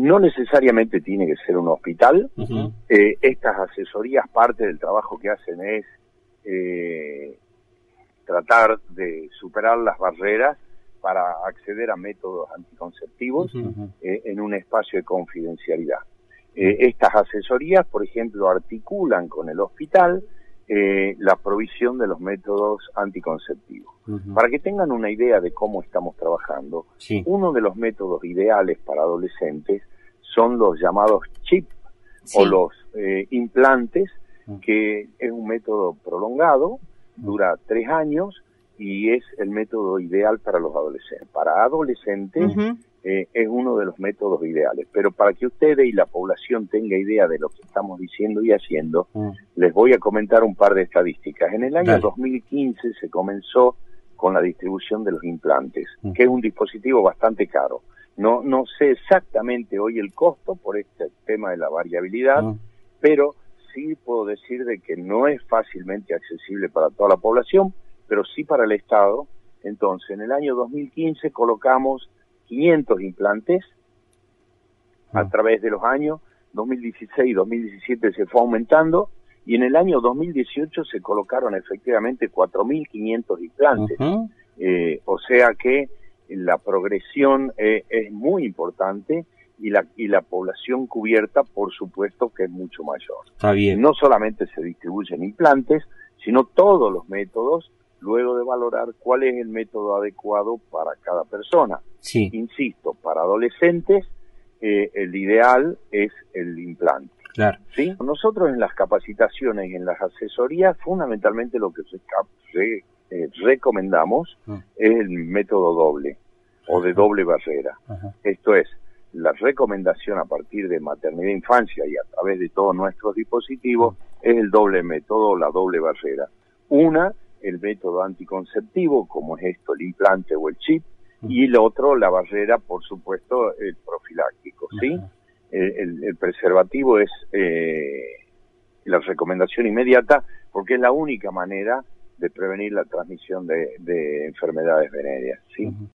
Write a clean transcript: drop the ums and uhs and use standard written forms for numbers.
No necesariamente tiene que ser un hospital. Estas asesorías, parte del trabajo que hacen es tratar de superar las barreras para acceder a métodos anticonceptivos en un espacio de confidencialidad. Estas asesorías, por ejemplo, articulan con el hospital la provisión de los métodos anticonceptivos. Para que tengan una idea de cómo estamos trabajando, uno de los métodos ideales para adolescentes son los llamados CHIP o los implantes, que es un método prolongado, dura 3 años y es el método ideal para los adolescentes. Para adolescentes es uno de los métodos ideales, pero para que ustedes y la población tenga idea de lo que estamos diciendo y haciendo, les voy a comentar un par de estadísticas. En el año 2015 se comenzó con la distribución de los implantes, que es un dispositivo bastante caro. No sé exactamente hoy el costo por este tema de la variabilidad, pero sí puedo decir de que no es fácilmente accesible para toda la población, pero sí para el Estado. Entonces, en el año 2015 colocamos 500 implantes a través de los años. 2016 y 2017 se fue aumentando, y en el año 2018 se colocaron efectivamente 4.500 implantes. O sea que la progresión es muy importante, y la población cubierta, por supuesto, que es mucho mayor. Está bien. No solamente se distribuyen implantes, sino todos los métodos, luego de valorar cuál es el método adecuado para cada persona. Insisto, para adolescentes el ideal es el implante. Claro. ¿Sí? Nosotros en las capacitaciones y en las asesorías, fundamentalmente lo que recomendamos es el método doble o de doble barrera. Esto es, la recomendación a partir de maternidad e infancia y a través de todos nuestros dispositivos es el doble método, la doble barrera. Una, el método anticonceptivo, como es esto, el implante o el chip, y el otro, la barrera, por supuesto, el profiláctico, ¿sí? El preservativo es la recomendación inmediata, porque es la única manera de prevenir la transmisión de enfermedades venéreas, ¿sí?